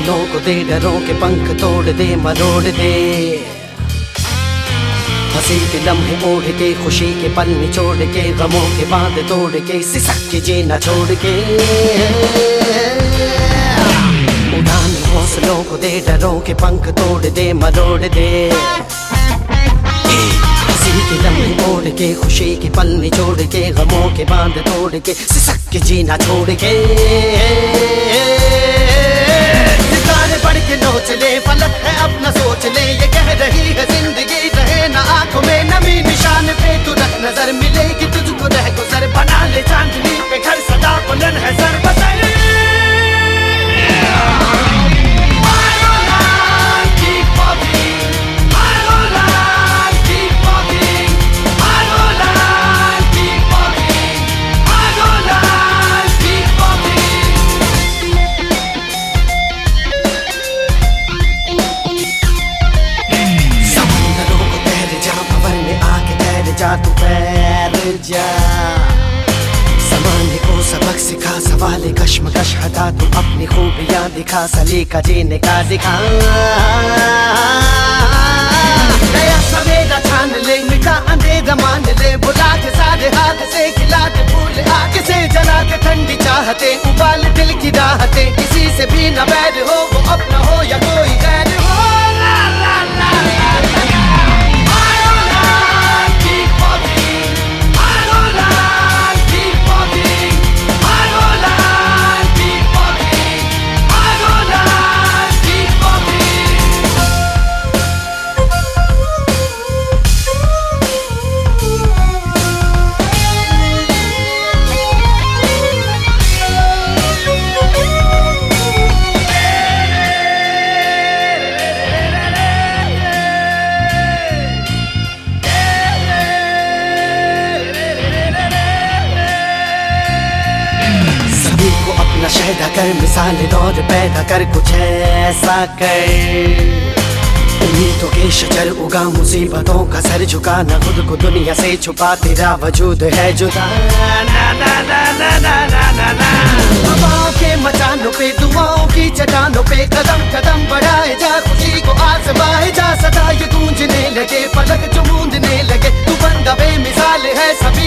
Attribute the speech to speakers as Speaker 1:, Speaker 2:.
Speaker 1: हौसलों को दे, डरों के पंख तोड़ दे, मरोड़ दे। हंसी के लम्हे ओढ़ के, खुशी के पल निचोड़ के, गमों के बांध तोड़ के, सिसक के जीना छोड़ के। उड़ान हौसलों को दे, डरों के पंख तोड़ दे, मरोड़ दे। हंसी के लम्हे ओढ़ के, खुशी के पल निचोड़ के, गमों के बांध तोड़ के, सिसक के जीना छोड़ के। सितारे बढ़ के नोच ले, फलक है अपना सोच ले, ये कह रही है जिंदगी रहे ना आंखों में नमी। निशान पे तू रख नजर, मिलेगी तुझको रह गुजर, बना ले चांदनी पे घर, सदा बुलंद है सर बसर। जा तू पैर जा, ज़माने को सबक सिखा, सवाल कश्मकश हटा, तू अपनी खूबियाँ दिखा, सलीका जीने का दिखा। नया सवेरा छान ले, मिटा अंधेरा मान ले, बुला के सारे हाथ से खिला के फूल आग से, जला के ठंडी चाहते, उबाल दिल की राहते। किसी से भी न बैर हो, वो अपना हो या कोई गैर हो। ला ला ला शहदा कर, मिसाल दौर पैदा कर, कुछ ऐसा कर। उम्मीदों के शजर उगा, मुसीबतों का सर झुका, न खुद को दुनिया से छुपा, तेरा वजूद है जुदा। ना ना ना ना ना ना ना ना। हवाओं के मचानों पे, दुआओं की चट्टानों पे, कदम कदम बढ़ाए जा, खुशी को आजमाए जा, सदा ये गूंजने लगे, पलक जो मूंदने लगे। तू बंदा बेमिसाल है, सभी